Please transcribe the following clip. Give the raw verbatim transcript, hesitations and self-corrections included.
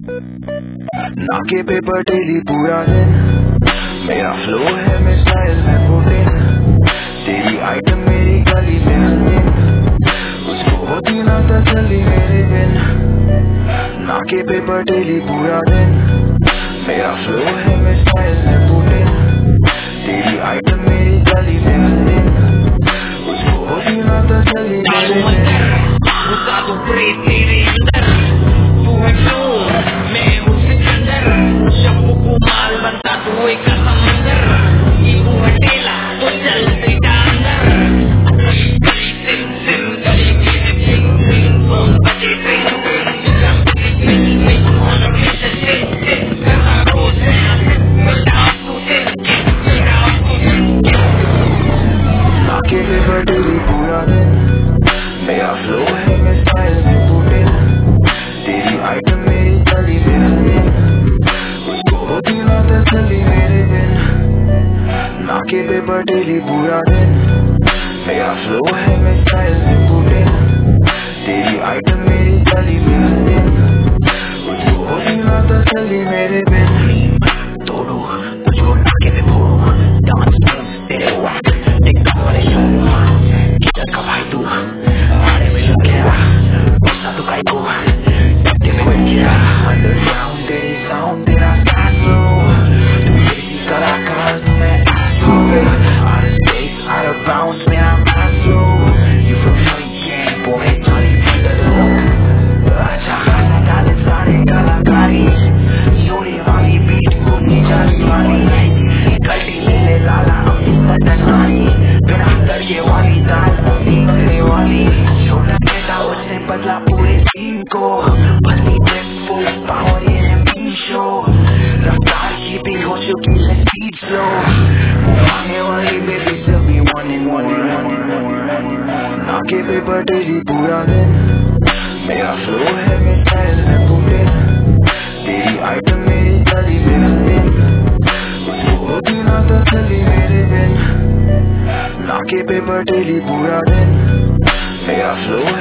नाके पे पटेली पूरा दिन, मेरा फ्लो है मिसाइल में पुटिन, तेरी आइटम मेरी गली में हंसिन, उसको होती ना तसल्ली मेरे बिन। नाके पे पटेली पूरा दिन, मेरा फ्लो है मिसाइल में पुटिन, तेरी आइटम मेरी गली में हंसिन, उसको होती ना तसल्ली मेरे बिन। उसका तो प्रेत मेरे अंदर, तू है क्यों मैं हूँ सिकंदर, शब्दों को माल बनता तू एक समंदर, ईगो हटेला तो चल सीधा अंदर, सिम सिम गली के सिम सिम फोन बजे train train on a mission सिम सिम करना रोज है मिटाओ तू सिम मिटाओ तू सिम। नाके पे पटेली पूरा दिन, मेरा फ्लो है मिसाइल में पुटिन, तेरी आइटम मेरी गली में हंसिन, उसको होती ना तसल्ली मेरे बिन। नाके पे पटेली पूरा दिन, मेरा फ्लो है मिसाइल में पुटिन, तेरी आइटम मेरी गली में हंसिन, उसको होती ना तसल्ली मेरे बिन। तोड़ो तुझको नाके पे फोड़ो, डांस तेरे वक्त टिकटॉक वाले शो, किधर का भाई तू आने में लग गया, गुस्सा तो काई को डरते में बैठ गया। अंडरग्राउंड तेरी साउंड तेरा स्लो, तू मेरी कलाकार मैं asshole, out of space out of bounds मेरा Maslow, you from Johnny Gang boy Johnny Thunderdome, अच्छा खासा डाले सारे कलाकारी, जोड़े वाली बीट को नहीं जानी वाली, गलती ले ले लाला अपनी बदनामी, बिना तड़िए वाली दाल अपनी तेरे वाली, छोटा बेटा उसने बदला पूरे सीन को, भली ट्रिप फुल पावर ये बीन शो, रफ्तार की भी हो चुकी है स्पीड स्लो, आने वाली बेबी सभी wanting more, नाके पे पटेली पूरा दिन, मेरा फ्लो है मिसाइल में पुटिन, तेरी आइटम मेरी गली में हंसिन, उसको होती ना तसल्ली मेरे बिन। नाके पे पटेली पूरा दिन, मेरा फ्लो